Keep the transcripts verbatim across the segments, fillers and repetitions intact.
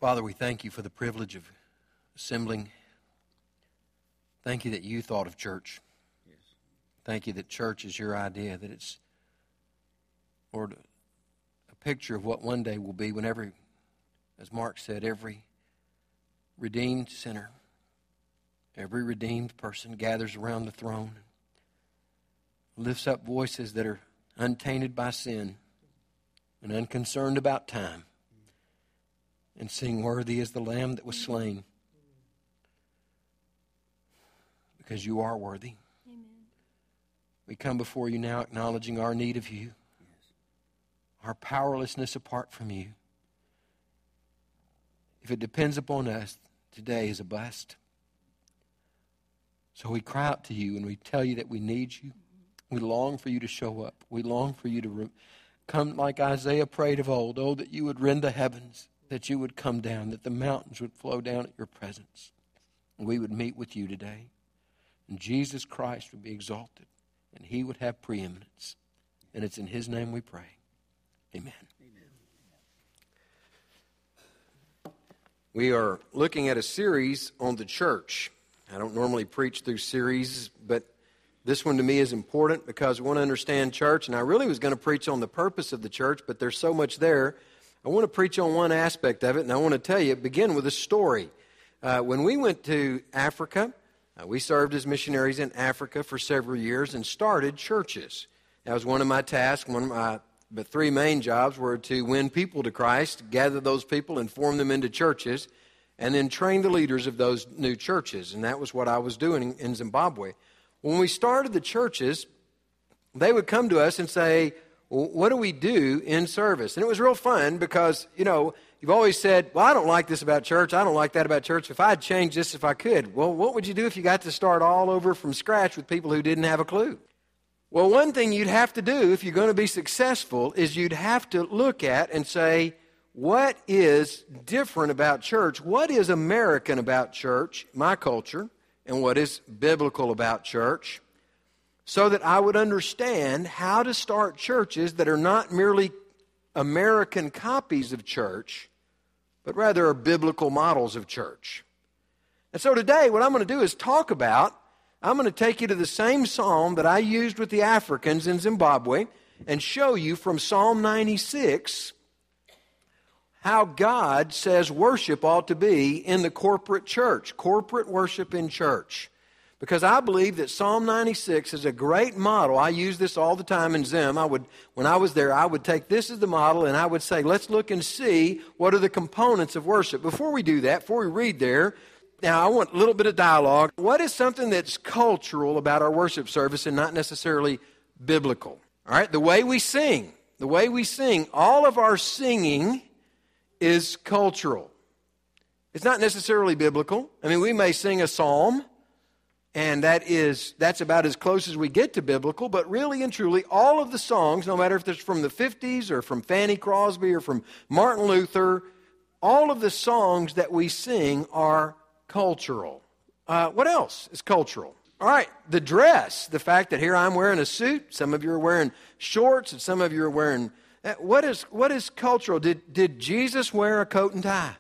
Father, we thank you for the privilege of assembling. Thank you that you thought of church. Yes. Thank you that church is your idea, that it's, Lord, a picture of what one day will be when every, as Mark said, every redeemed sinner, every redeemed person gathers around the throne, lifts up voices that are untainted by sin and unconcerned about time, and sing, "Worthy is the Lamb that was slain," because you are worthy. Amen. We come before you now acknowledging our need of you, Yes. our powerlessness apart from you. If it depends upon us, today is a bust. So we cry out to you and we tell you that we need you. We long for you to show up. We long for you to re- come like Isaiah prayed of old. Oh, that you would rend the heavens, that you would come down, that the mountains would flow down at your presence. And we would meet with you today. And Jesus Christ would be exalted. And he would have preeminence. And it's in his name we pray. Amen. Amen. We are looking at a series on the church. I don't normally preach through series, but this one to me is important because we want to understand church. And I really was going to preach on the purpose of the church, but there's so much there. I want to preach on one aspect of it, and I want to tell you, begin with a story. Uh, when we went to Africa, uh, we served as missionaries in Africa for several years and started churches. That was one of my tasks. One of my but three main jobs were to win people to Christ, gather those people and form them into churches, and then train the leaders of those new churches. And that was what I was doing in Zimbabwe. When we started the churches, they would come to us and say, well, what do we do in service? And it was real fun because, you know, you've always said, well, I don't like this about church. I don't like that about church. If I'd change this if I could. Well, what would you do if you got to start all over from scratch with people who didn't have a clue? Well, one thing you'd have to do if you're going to be successful is you'd have to look at and say, what is different about church? What is American about church, my culture, and what is biblical about church? So that I would understand how to start churches that are not merely American copies of church, but rather are biblical models of church. And so today, what I'm going to do is talk about, I'm going to take you to the same psalm that I used with the Africans in Zimbabwe and show you from Psalm ninety-six how God says worship ought to be in the corporate church, corporate worship in church. Because I believe that Psalm ninety-six is a great model. I use this all the time in Zim. I would, when I was there, I would take this as the model and I would say, let's look and see what are the components of worship. Before we do that, before we read there, now I want a little bit of dialogue. What is something that's cultural about our worship service and not necessarily biblical? All right, the way we sing, the way we sing, all of our singing is cultural. It's not necessarily biblical. I mean, we may sing a psalm, and that is, that's about as close as we get to biblical, but really and truly, all of the songs, no matter if it's from the fifties or from Fanny Crosby or from Martin Luther, all of the songs that we sing are cultural. Uh, what else is cultural? All right, the dress, the fact that here I'm wearing a suit, some of you are wearing shorts, and some of you are wearing, what is, what is cultural? Did, did Jesus wear a coat and tie?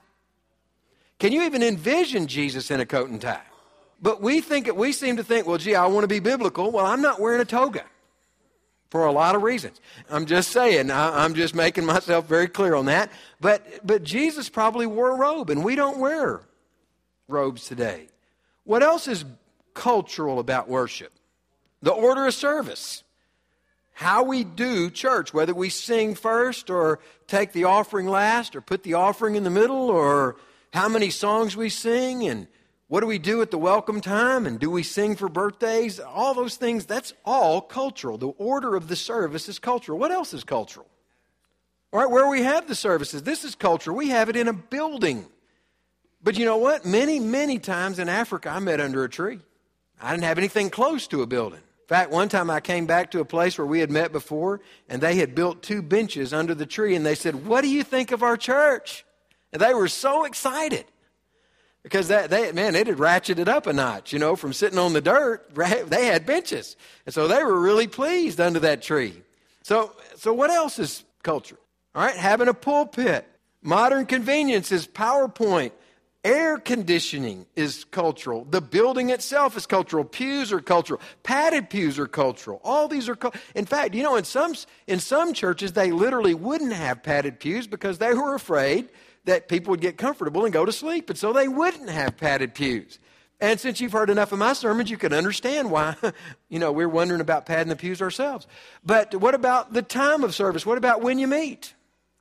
Can you even envision Jesus in a coat and tie? But we think we seem to think, well, gee, I want to be biblical. Well, I'm not wearing a toga for a lot of reasons. I'm just saying, I, I'm just making myself very clear on that. But but Jesus probably wore a robe, and we don't wear robes today. What else is cultural about worship? The order of service. How we do church, whether we sing first or take the offering last or put the offering in the middle, or how many songs we sing, and what do we do at the welcome time? And do we sing for birthdays? All those things, that's all cultural. The order of the service is cultural. What else is cultural? All right, where we have the services, this is cultural. We have it in a building. But you know what? Many, many times in Africa, I met under a tree. I didn't have anything close to a building. In fact, one time I came back to a place where we had met before, and they had built two benches under the tree, and they said, what do you think of our church? And they were so excited. Because that, they, man, they had ratcheted up a notch, you know, from sitting on the dirt. They had benches. And so they were really pleased under that tree. So, so what else is culture? All right, having a pulpit. Modern convenience is PowerPoint. Air conditioning is cultural. The building itself is cultural. Pews are cultural. Padded pews are cultural. All these are cultural. In fact, you know, in some, in some churches, they literally wouldn't have padded pews because they were afraid that people would get comfortable and go to sleep. And so they wouldn't have padded pews. And since you've heard enough of my sermons, you can understand why, you know, we're wondering about padding the pews ourselves. But what about the time of service? What about when you meet?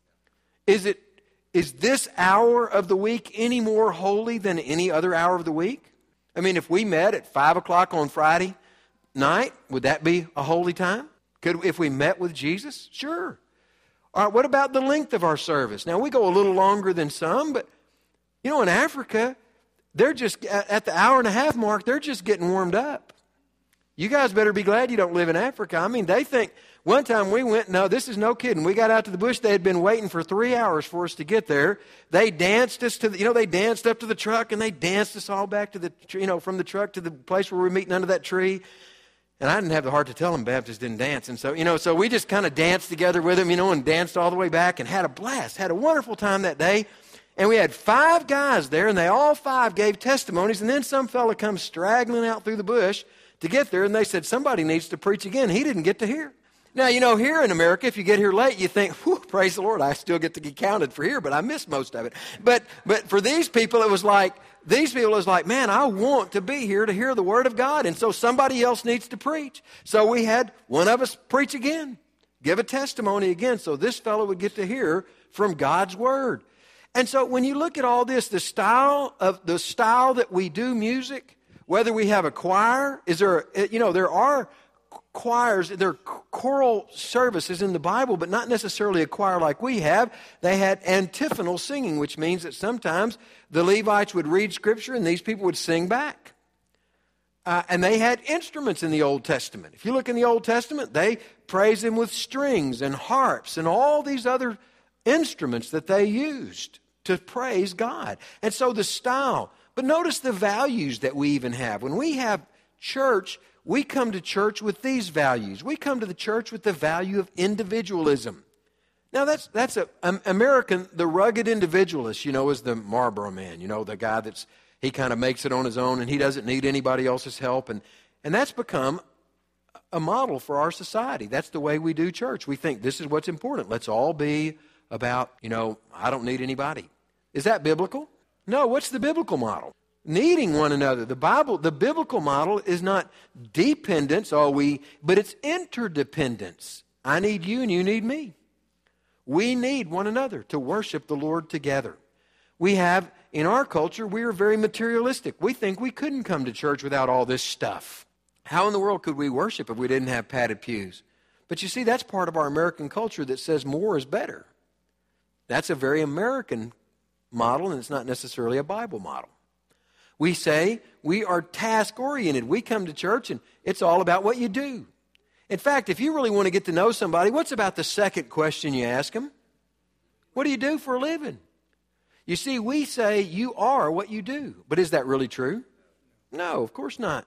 Is it Is this hour of the week any more holy than any other hour of the week? I mean, if we met at five o'clock on Friday night, would that be a holy time? Could, if we met with Jesus? Sure. All right, what about the length of our service? Now, we go a little longer than some, but, you know, in Africa, they're just, at the hour and a half mark, they're just getting warmed up. You guys better be glad you don't live in Africa. I mean, they think, one time we went, no, this is no kidding. We got out to the bush. They had been waiting for three hours for us to get there. They danced us to the, you know, they danced up to the truck and they danced us all back to the, you know, from the truck to the place where we were meeting under that tree. And I didn't have the heart to tell them Baptists didn't dance. And so, you know, so we just kind of danced together with them, you know, and danced all the way back and had a blast, had a wonderful time that day. And we had five guys there and they all five gave testimonies. And then some fella comes straggling out through the bush to get there. And they said, somebody needs to preach again. He didn't get to hear. Now, you know, here in America, if you get here late, you think, whew, praise the Lord, I still get to get counted for here, but I missed most of it. But but for these people, it was like, these people, it was like, man, I want to be here to hear the Word of God, and so somebody else needs to preach. So we had one of us preach again, give a testimony again, so this fellow would get to hear from God's Word. And so when you look at all this, the style of the style that we do music, whether we have a choir, is there, you know, there are choirs, there are choral services in the Bible, but not necessarily a choir like we have. They had antiphonal singing, which means that sometimes the Levites would read Scripture and these people would sing back. Uh, and they had instruments in the Old Testament. If you look in the Old Testament, they praise Him with strings and harps and all these other instruments that they used to praise God. And so the style, but notice the values that we even have. When we have church, we come to church with these values. We come to the church with the value of individualism. Now, that's that's a um, American, the rugged individualist, you know, is the Marlboro Man, you know, the guy that's, he kind of makes it on his own and he doesn't need anybody else's help. And, and that's become a model for our society. That's the way we do church. We think this is what's important. Let's all be about, you know, I don't need anybody. Is that biblical? No, what's the biblical model? Needing one another. The Bible, the biblical model is not dependence, oh we, but it's interdependence. I need you and you need me. We need one another to worship the Lord together. We have, in our culture, we are very materialistic. We think we couldn't come to church without all this stuff. How in the world could we worship if we didn't have padded pews? But you see, that's part of our American culture that says more is better. That's a very American model, and it's not necessarily a Bible model. We say we are task-oriented. We come to church, and it's all about what you do. In fact, if you really want to get to know somebody, what's about the second question you ask them? What do you do for a living? You see, we say you are what you do. But is that really true? No, of course not.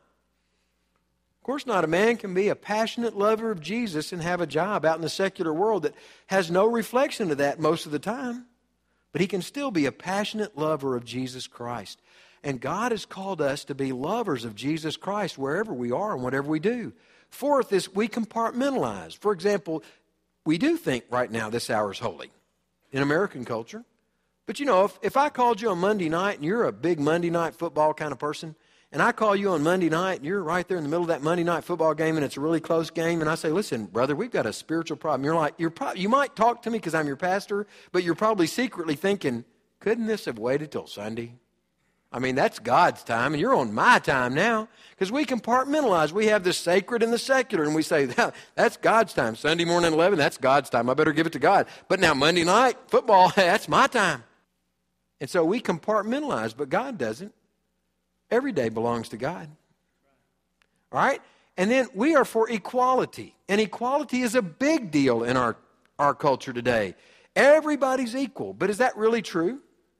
Of course not. A man can be a passionate lover of Jesus and have a job out in the secular world that has no reflection of that most of the time. But he can still be a passionate lover of Jesus Christ. And God has called us to be lovers of Jesus Christ wherever we are and whatever we do. Fourth is we compartmentalize. For example, we do think right now this hour is holy in American culture. But you know, if, if I called you on Monday night and you're a big Monday night football kind of person, and I call you on Monday night and you're right there in the middle of that Monday night football game and it's a really close game, and I say, listen, brother, we've got a spiritual problem. You're like, you're pro- you might talk to me because I'm your pastor, but you're probably secretly thinking, couldn't this have waited till Sunday? I mean, that's God's time, and you're on my time now. Because we compartmentalize. We have the sacred and the secular, and we say, that's God's time. Sunday morning at eleven, that's God's time. I better give it to God. But now Monday night, football, that's my time. And so we compartmentalize, but God doesn't. Every day belongs to God. All right? And then we are for equality. And equality is a big deal in our, our culture today. Everybody's equal. But is that really true?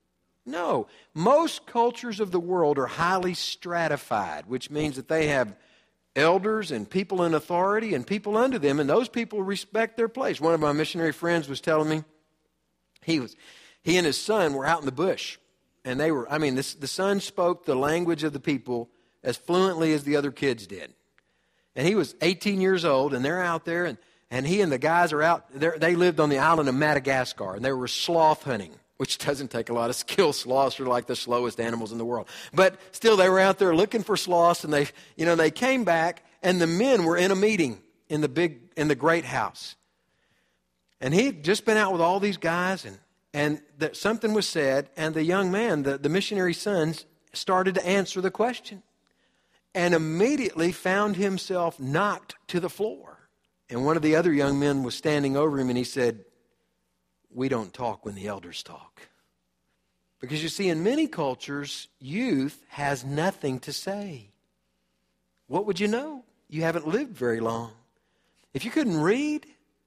No. Most cultures of the world are highly stratified, which means that they have elders and people in authority and people under them, and those people respect their place. One of my missionary friends was telling me, he was He and his son were out in the bush. And they were, I mean, this, the son spoke the language of the people as fluently as the other kids did. And he was eighteen years old, and they're out there, and, and he and the guys are out. They lived on the island of Madagascar, and they were sloth hunting, which doesn't take a lot of skill. Sloths are like the slowest animals in the world. But still, they were out there looking for sloths, and they, you know, they came back, and the men were in a meeting in the big, in the great house. And he'd just been out with all these guys, and, and that something was said, and the young man, the, the missionary sons, started to answer the question. And immediately found himself knocked to the floor. And one of the other young men was standing over him, and he said, "We don't talk when the elders talk." Because you see, in many cultures, youth has nothing to say. What would you know? You haven't lived very long. If you couldn't read,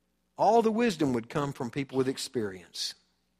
all the wisdom would come from people with experience.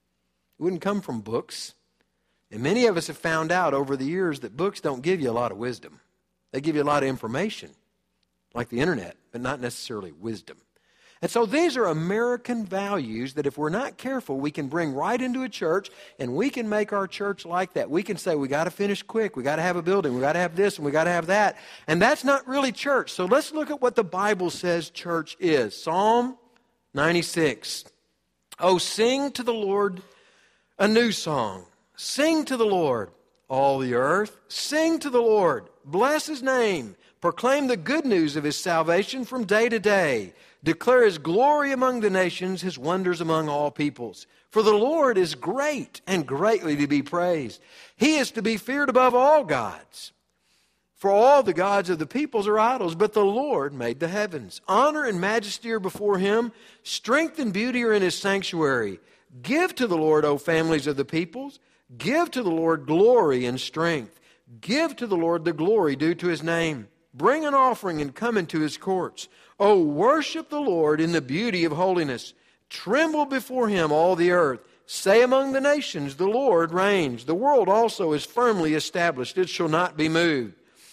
It wouldn't come from books. And many of us have found out over the years that books don't give you a lot of wisdom. They give you a lot of information, like the internet, but not necessarily wisdom. And so these are American values that if we're not careful, we can bring right into a church, and we can make our church like that. We can say, we got to finish quick, we got to have a building, we got to have this, and we got to have that. And that's not really church. So let's look at what the Bible says church is. Psalm ninety-six. Oh, sing to the Lord a new song. Sing to the Lord, all the earth. Sing to the Lord. Bless His name. Proclaim the good news of His salvation from day to day. Declare His glory among the nations, His wonders among all peoples. For the Lord is great and greatly to be praised. He is to be feared above all gods. For all the gods of the peoples are idols, but the Lord made the heavens. Honor and majesty are before Him. Strength and beauty are in His sanctuary. Give to the Lord, O families of the peoples. Give to the Lord glory and strength. Give to the Lord the glory due to His name. Bring an offering and come into His courts. O worship the Lord in the beauty of holiness. Tremble before Him, all the earth. Say among the nations, the Lord reigns. The world also is firmly established. It shall not be moved.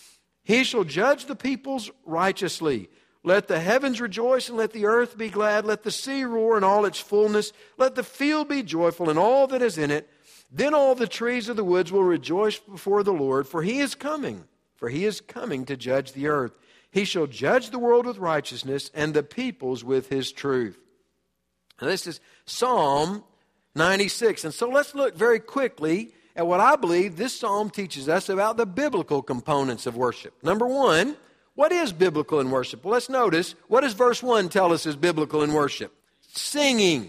He shall judge the peoples righteously. Let the heavens rejoice and let the earth be glad. Let the sea roar in all its fullness. Let the field be joyful and all that is in it. Then all the trees of the woods will rejoice before the Lord, for He is coming, for He is coming to judge the earth. He shall judge the world with righteousness and the peoples with His truth. Now, this is Psalm ninety-six. And so let's look very quickly at what I believe this psalm teaches us about the biblical components of worship. Number one, what is biblical in worship? Well, let's notice, what does verse one tell us is biblical in worship? Singing.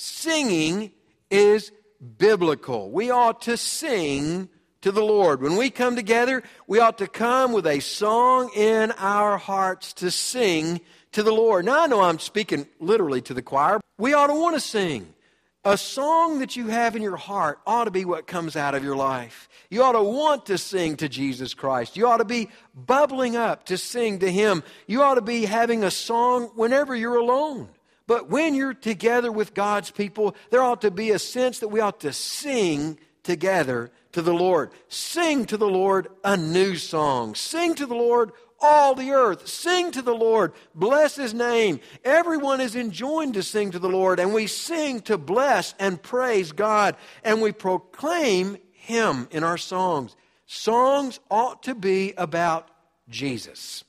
Singing is biblical. We ought to sing to the Lord. When we come together, we ought to come with a song in our hearts to sing to the Lord. Now, I know I'm speaking literally to the choir. We ought to want to sing. A song that you have in your heart ought to be what comes out of your life. You ought to want to sing to Jesus Christ. You ought to be bubbling up to sing to Him. You ought to be having a song whenever you're alone. But when you're together with God's people, there ought to be a sense that we ought to sing together to the Lord. Sing to the Lord a new song. Sing to the Lord all the earth. Sing to the Lord. Bless His name. Everyone is enjoined to sing to the Lord, and we sing to bless and praise God, and we proclaim Him in our songs. Songs ought to be about Jesus,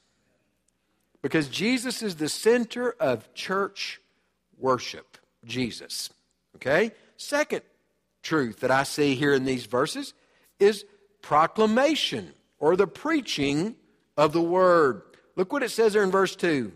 because Jesus is the center of church worship. Jesus. Okay? Second truth that I see here in these verses is proclamation, or the preaching of the Word. Look what it says there in verse two.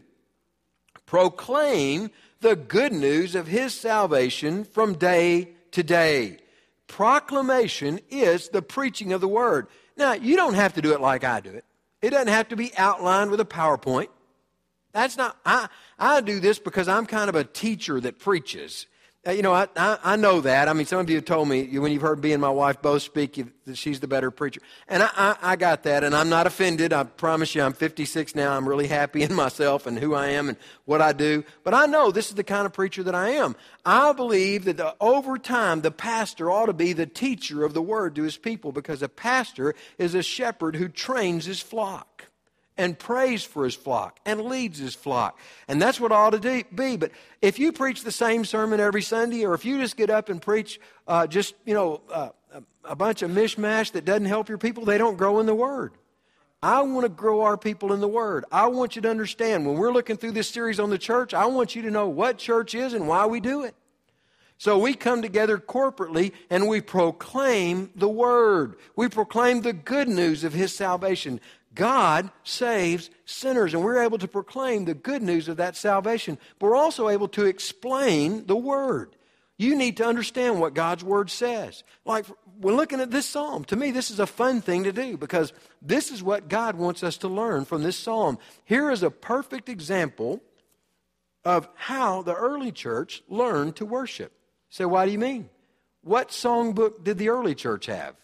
Proclaim the good news of His salvation from day to day. Proclamation is the preaching of the Word. Now, you don't have to do it like I do it. It doesn't have to be outlined with a PowerPoint. That's not, I, I do this because I'm kind of a teacher that preaches. Uh, you know, I, I, I know that. I mean, some of you have told me, when you've heard me and my wife both speak, you, that she's the better preacher. And I, I, I got that, and I'm not offended. I promise you, I'm fifty-six now. I'm really happy in myself and who I am and what I do. But I know this is the kind of preacher that I am. I believe that the, over time, the pastor ought to be the teacher of the Word to his people, because a pastor is a shepherd who trains his flock. and prays for his flock and leads his flock. And that's what it ought to do, be. But if you preach the same sermon every Sunday, or if you just get up and preach uh, just, you know, uh, a, a bunch of mishmash that doesn't help your people, they don't grow in the Word. I want to grow our people in the Word. I want you to understand, when we're looking through this series on the church, I want you to know what church is and why we do it. So we come together corporately and we proclaim the Word. We proclaim the good news of His salvation. God saves sinners, and we're able to proclaim the good news of that salvation. But we're also able to explain the Word. You need to understand what God's Word says. Like, when looking at this psalm, to me, this is a fun thing to do, because this is what God wants us to learn from this psalm. Here is a perfect example of how the early church learned to worship. So why do you mean? What songbook did the early church have?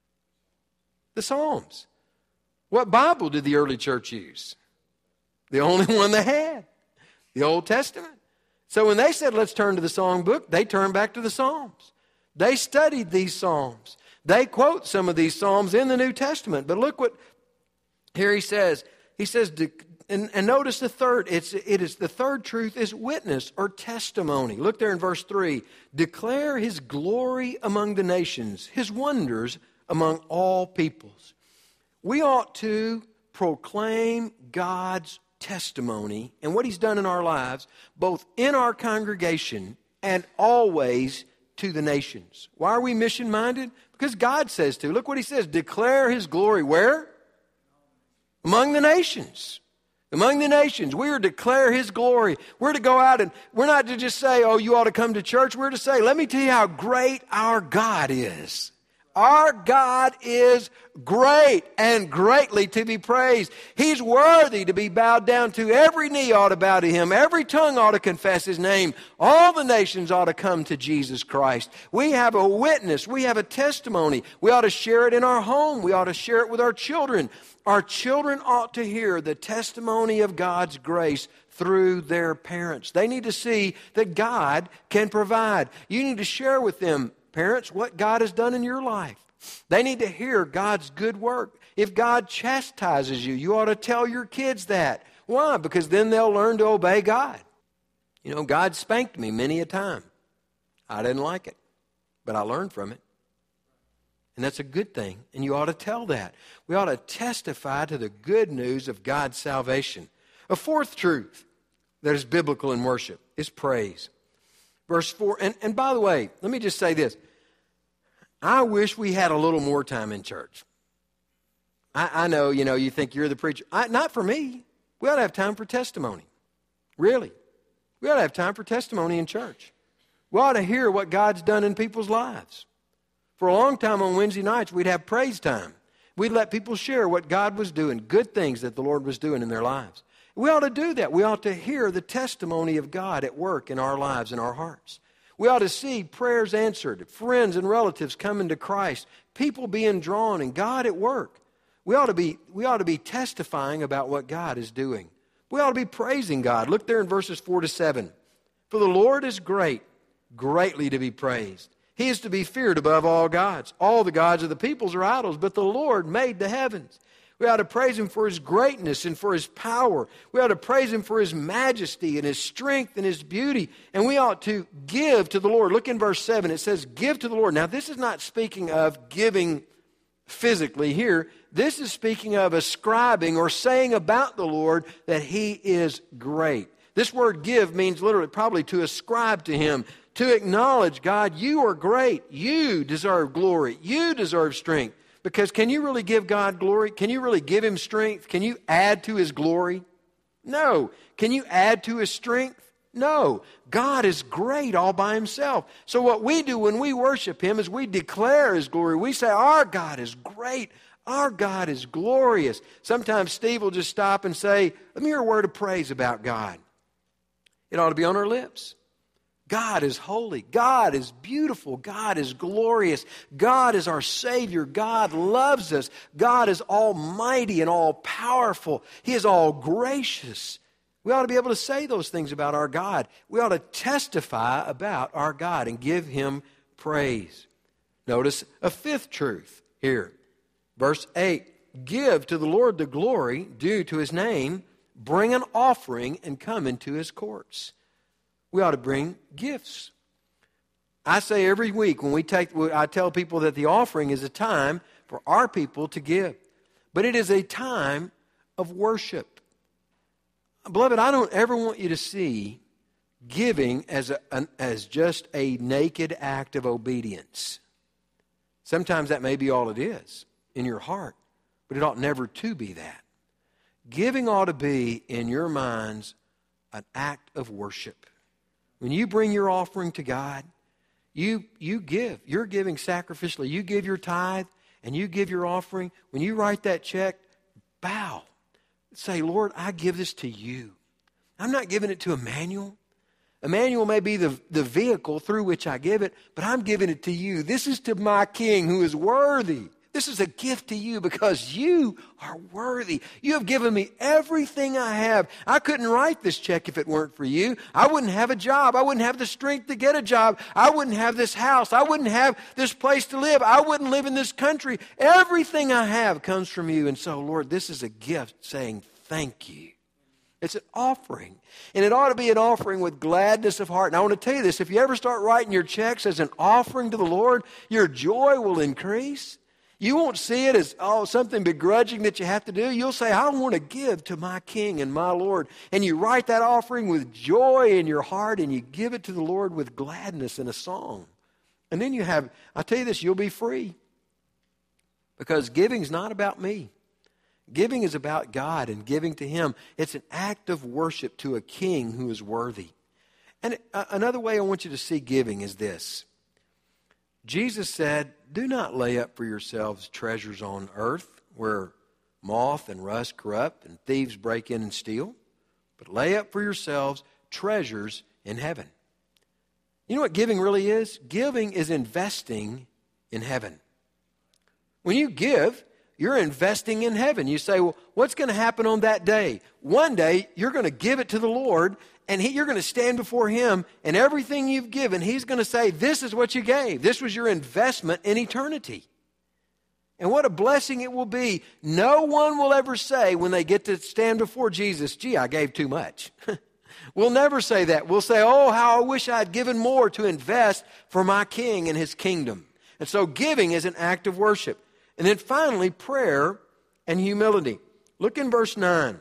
The Psalms. What Bible did the early church use? The only one they had, the Old Testament. So when they said, let's turn to the songbook, they turned back to the Psalms. They studied these Psalms. They quote some of these Psalms in the New Testament. But look what here he says. He says, and, and notice the third, it's, it is the third truth is witness or testimony. Look there in verse three. Declare His glory among the nations, His wonders among all peoples. We ought to proclaim God's testimony and what He's done in our lives, both in our congregation and always to the nations. Why are we mission-minded? Because God says to. Look what He says. Declare His glory where? Among the nations. Among the nations. We are to declare His glory. We're to go out and we're not to just say, oh, you ought to come to church. We're to say, let me tell you how great our God is. Our God is great and greatly to be praised. He's worthy to be bowed down to. Every knee ought to bow to Him. Every tongue ought to confess His name. All the nations ought to come to Jesus Christ. We have a witness. We have a testimony. We ought to share it in our home. We ought to share it with our children. Our children ought to hear the testimony of God's grace through their parents. They need to see that God can provide. You need to share with them, parents, what God has done in your life. They need to hear God's good work. If God chastises you, you ought to tell your kids that. Why? Because then they'll learn to obey God. You know, God spanked me many a time. I didn't like it, but I learned from it. And that's a good thing, and you ought to tell that. We ought to testify to the good news of God's salvation. A fourth truth that is biblical in worship is praise. Verse four, and, and by the way, let me just say this. I wish we had a little more time in church. I, I know, you know, you think you're the preacher. I, not for me. We ought to have time for testimony. Really. We ought to have time for testimony in church. We ought to hear what God's done in people's lives. For a long time on Wednesday nights, we'd have praise time. We'd let people share what God was doing, good things that the Lord was doing in their lives. We ought to do that. We ought to hear the testimony of God at work in our lives and our hearts. We ought to see prayers answered, friends and relatives coming to Christ, people being drawn, and God at work. We ought to be, we ought to be testifying about what God is doing. We ought to be praising God. Look there in verses four to seven. For the Lord is great, greatly to be praised. He is to be feared above all gods. All the gods of the peoples are idols, but the Lord made the heavens. We ought to praise Him for His greatness and for His power. We ought to praise Him for His majesty and His strength and His beauty. And we ought to give to the Lord. Look in verse seven. It says, give to the Lord. Now, this is not speaking of giving physically here. This is speaking of ascribing or saying about the Lord that He is great. This word give means literally probably to ascribe to Him, to acknowledge, God, you are great. You deserve glory. You deserve strength. Because can you really give God glory? Can you really give Him strength? Can you add to His glory? No. Can you add to His strength? No. God is great all by Himself. So what we do when we worship Him is we declare His glory. We say, our God is great. Our God is glorious. Sometimes Steve will just stop and say, let me hear a word of praise about God. It ought to be on our lips. God is holy. God is beautiful. God is glorious. God is our Savior. God loves us. God is almighty and all powerful. He is all gracious. We ought to be able to say those things about our God. We ought to testify about our God and give Him praise. Notice a fifth truth here. Verse eight. give to the Lord the glory due to his name, bring an offering, and come into his courts. We ought to bring gifts. I say every week when we take, I tell people that the offering is a time for our people to give. But it is a time of worship. Beloved, I don't ever want you to see giving as, a, an, as just a naked act of obedience. Sometimes that may be all it is in your heart, but it ought never to be that. Giving ought to be, in your minds, an act of worship. When you bring your offering to God, you, you give. You're giving sacrificially. You give your tithe and you give your offering. When you write that check, bow. Say, Lord, I give this to you. I'm not giving it to Emmanuel. Emmanuel may be the, the vehicle through which I give it, but I'm giving it to you. This is to my King who is worthy. This is a gift to you because you are worthy. You have given me everything I have. I couldn't write this check if it weren't for you. I wouldn't have a job. I wouldn't have the strength to get a job. I wouldn't have this house. I wouldn't have this place to live. I wouldn't live in this country. Everything I have comes from you. And so, Lord, this is a gift saying thank you. It's an offering. And it ought to be an offering with gladness of heart. And I want to tell you this, if you ever start writing your checks as an offering to the Lord, your joy will increase. You won't see it as, oh, something begrudging that you have to do. You'll say, I want to give to my King and my Lord. And you write that offering with joy in your heart, and you give it to the Lord with gladness in a song. And then you have, I tell you this, you'll be free. Because giving is not about me. Giving is about God and giving to Him. It's an act of worship to a King who is worthy. And another way I want you to see giving is this. Jesus said, do not lay up for yourselves treasures on earth where moth and rust corrupt and thieves break in and steal, but lay up for yourselves treasures in heaven. You know what giving really is? Giving is investing in heaven. When you give, you're investing in heaven. You say, well, what's going to happen on that day? One day, you're going to give it to the Lord, and he, you're going to stand before Him, and everything you've given, He's going to say, this is what you gave. This was your investment in eternity. And what a blessing it will be. No one will ever say when they get to stand before Jesus, gee, I gave too much. We'll never say that. We'll say, oh, how I wish I'd given more to invest for my King and His kingdom. And so giving is an act of worship. And then finally, prayer and humility. Look in verse nine.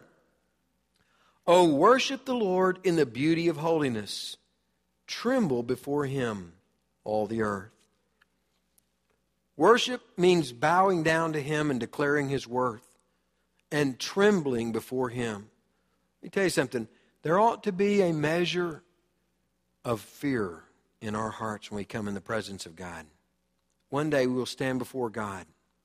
Oh, worship the Lord in the beauty of holiness. Tremble before Him, all the earth. Worship means bowing down to Him and declaring His worth and trembling before Him. Let me tell you something. There ought to be a measure of fear in our hearts when we come in the presence of God. One day we will stand before God.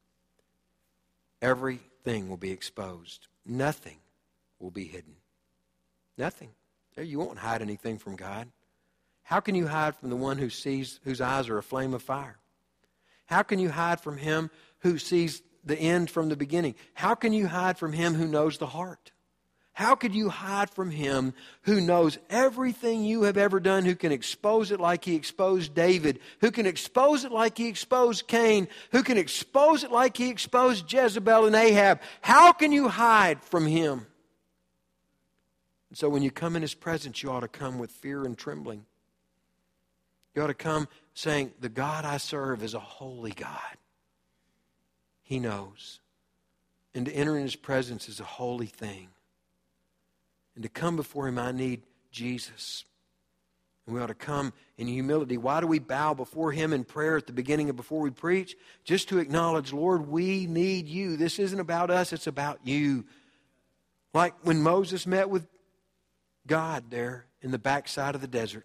Everything will be exposed. Nothing will be hidden. Nothing. There, you won't hide anything from God. How can you hide from the one who sees, whose eyes are a flame of fire? How can you hide from Him who sees the end from the beginning? How can you hide from Him who knows the heart? How could you hide from Him who knows everything you have ever done, who can expose it like He exposed David, who can expose it like He exposed Cain, who can expose it like He exposed Jezebel and Ahab? How can you hide from Him? And so when you come in His presence, you ought to come with fear and trembling. You ought to come saying, the God I serve is a holy God. He knows. And to enter in His presence is a holy thing. And to come before Him, I need Jesus. And we ought to come in humility. Why do we bow before Him in prayer at the beginning of before we preach? Just to acknowledge, Lord, we need You. This isn't about us, it's about You. Like when Moses met with God there in the backside of the desert.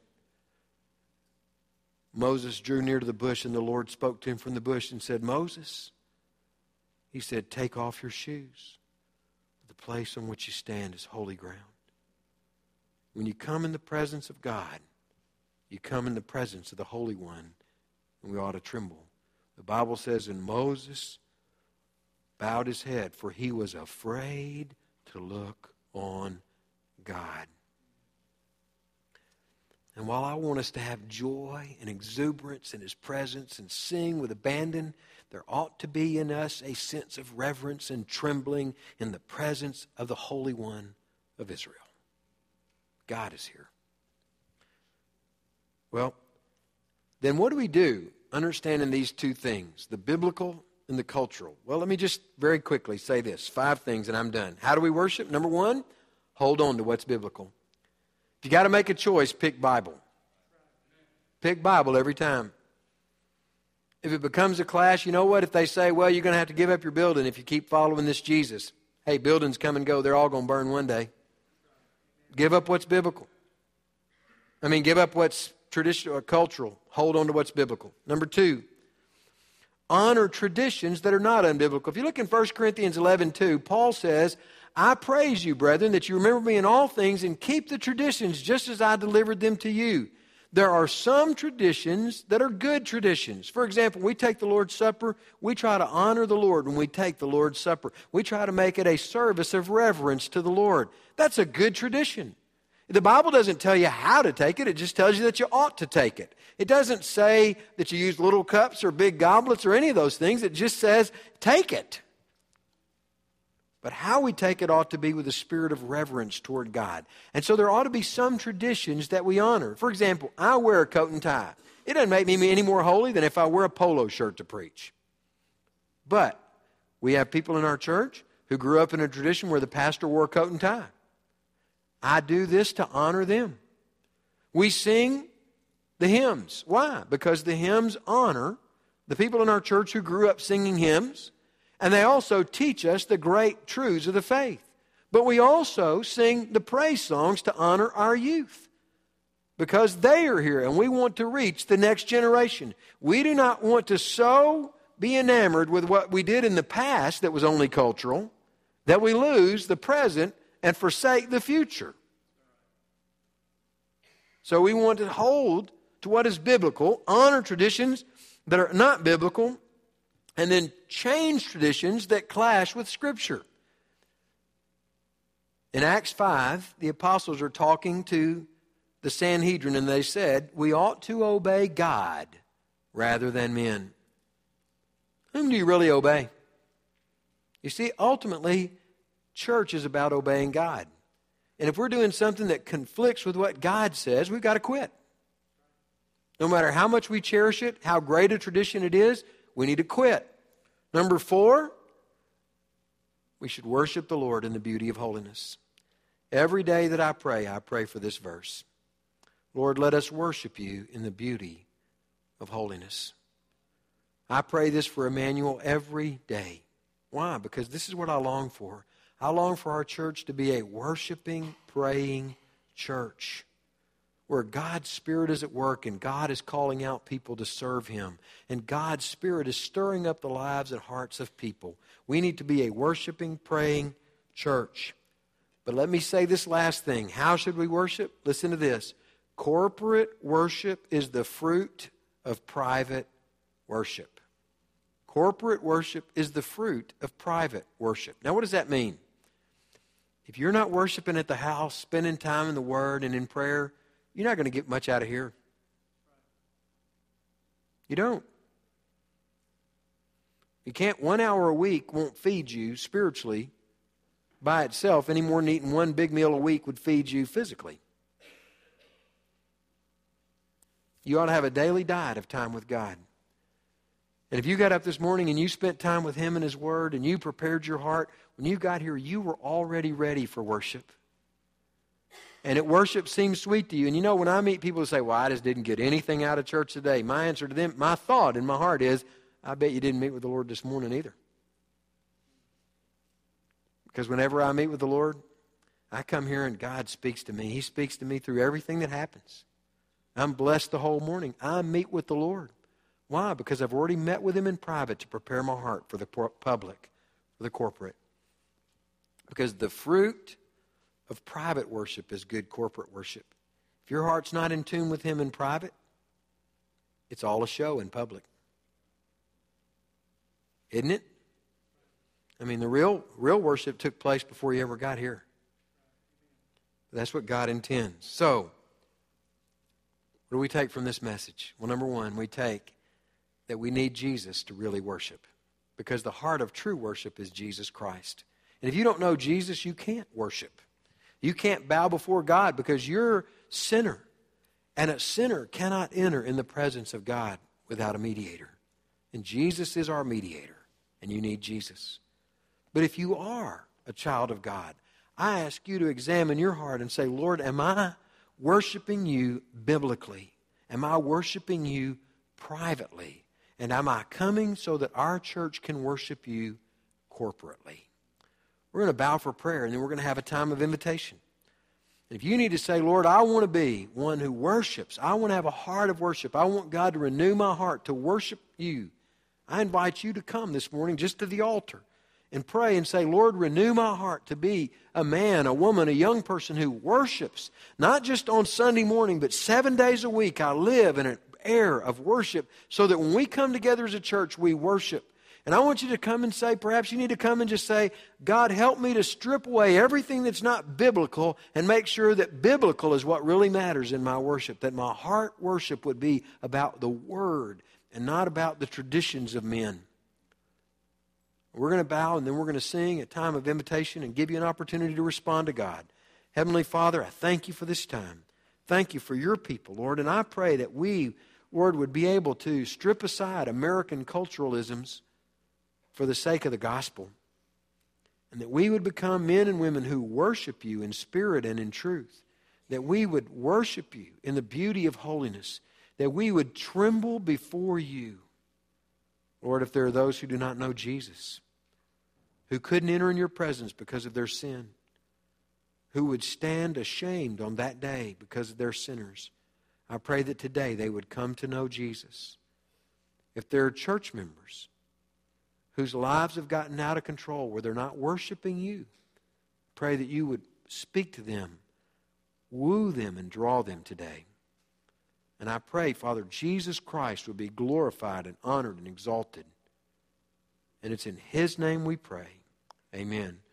Moses drew near to the bush, and the Lord spoke to him from the bush and said, Moses, He said, take off your shoes. The place on which you stand is holy ground. When you come in the presence of God, you come in the presence of the Holy One, and we ought to tremble. The Bible says, and Moses bowed his head, for he was afraid to look on God. And while I want us to have joy and exuberance in His presence and sing with abandon, there ought to be in us a sense of reverence and trembling in the presence of the Holy One of Israel. God is here. Well, then what do we do understanding these two things, the biblical and the cultural? Well, let me just very quickly say this, five things and I'm done. How do we worship? Number one, hold on to what's biblical. If you got to make a choice, pick Bible. Pick Bible every time. If it becomes a clash, you know what? If they say, well, you're going to have to give up your building if you keep following this Jesus. Hey, buildings come and go. They're all going to burn one day. Give up what's biblical. I mean, give up what's traditional or cultural. Hold on to what's biblical. Number two, honor traditions that are not unbiblical. If you look in First Corinthians eleven two, Paul says, I praise you, brethren, that you remember me in all things and keep the traditions just as I delivered them to you. There are some traditions that are good traditions. For example, we take the Lord's Supper. We try to honor the Lord when we take the Lord's Supper. We try to make it a service of reverence to the Lord. That's a good tradition. The Bible doesn't tell you how to take it. It just tells you that you ought to take it. It doesn't say that you use little cups or big goblets or any of those things. It just says, take it. But how we take it ought to be with a spirit of reverence toward God. And so there ought to be some traditions that we honor. For example, I wear a coat and tie. It doesn't make me any more holy than if I wear a polo shirt to preach. But we have people in our church who grew up in a tradition where the pastor wore a coat and tie. I do this to honor them. We sing the hymns. Why? Because the hymns honor the people in our church who grew up singing hymns. And they also teach us the great truths of the faith. But we also sing the praise songs to honor our youth. Because they are here and we want to reach the next generation. We do not want to so be enamored with what we did in the past that was only cultural, that we lose the present and forsake the future. So we want to hold to what is biblical, honor traditions that are not biblical, and then change traditions that clash with Scripture. In Acts five, the apostles are talking to the Sanhedrin, and they said, we ought to obey God rather than men. Whom do you really obey? You see, ultimately, church is about obeying God. And if we're doing something that conflicts with what God says, we've got to quit. No matter how much we cherish it, how great a tradition it is, we need to quit. Number four, we should worship the Lord in the beauty of holiness. Every day that I pray, I pray for this verse. Lord, let us worship you in the beauty of holiness. I pray this for Emmanuel every day. Why? Because this is what I long for. I long for our church to be a worshiping, praying church where God's Spirit is at work and God is calling out people to serve Him. And God's Spirit is stirring up the lives and hearts of people. We need to be a worshiping, praying church. But let me say this last thing. How should we worship? Listen to this. Corporate worship is the fruit of private worship. Corporate worship is the fruit of private worship. Now, what does that mean? If you're not worshiping at the house, spending time in the Word and in prayer, you're not going to get much out of here. You don't. You can't, one hour a week won't feed you spiritually by itself any more than eating one big meal a week would feed you physically. You ought to have a daily diet of time with God. And if you got up this morning and you spent time with Him and His Word and you prepared your heart, when you got here, you were already ready for worship. And it worship seems sweet to you. And you know, when I meet people who say, well, I just didn't get anything out of church today, my answer to them, my thought in my heart is, I bet you didn't meet with the Lord this morning either. Because whenever I meet with the Lord, I come here and God speaks to me. He speaks to me through everything that happens. I'm blessed the whole morning. I meet with the Lord. Why? Because I've already met with Him in private to prepare my heart for the public, for the corporate. Because the fruit of private worship is good corporate worship. If your heart's not in tune with Him in private, it's all a show in public. Isn't it? I mean, the real, real worship took place before you ever got here. That's what God intends. So, what do we take from this message? Well, number one, we take that we need Jesus to really worship, because the heart of true worship is Jesus Christ. And if you don't know Jesus, you can't worship. You can't bow before God because you're a sinner. And a sinner cannot enter in the presence of God without a mediator. And Jesus is our mediator, and you need Jesus. But if you are a child of God, I ask you to examine your heart and say, Lord, am I worshiping you biblically? Am I worshiping you privately? And am I coming so that our church can worship you corporately? We're going to bow for prayer, and then we're going to have a time of invitation. If you need to say, Lord, I want to be one who worships. I want to have a heart of worship. I want God to renew my heart to worship you. I invite you to come this morning just to the altar and pray and say, Lord, renew my heart to be a man, a woman, a young person who worships, not just on Sunday morning, but seven days a week. I live in an air of worship so that when we come together as a church, we worship. And I want you to come and say, perhaps you need to come and just say, God, help me to strip away everything that's not biblical and make sure that biblical is what really matters in my worship, that my heart worship would be about the Word and not about the traditions of men. We're going to bow, and then we're going to sing a time of invitation and give you an opportunity to respond to God. Heavenly Father, I thank you for this time. Thank you for your people, Lord, and I pray that we, Lord, would be able to strip aside American culturalisms for the sake of the gospel, and that we would become men and women who worship you in spirit and in truth, that we would worship you in the beauty of holiness, that we would tremble before you. Lord, if there are those who do not know Jesus, who couldn't enter in your presence because of their sin, who would stand ashamed on that day because of their sinners, I pray that today they would come to know Jesus. If there are church members whose lives have gotten out of control, where they're not worshiping you, pray that you would speak to them, woo them, and draw them today. And I pray, Father, Jesus Christ would be glorified and honored and exalted. And it's in His name we pray. Amen.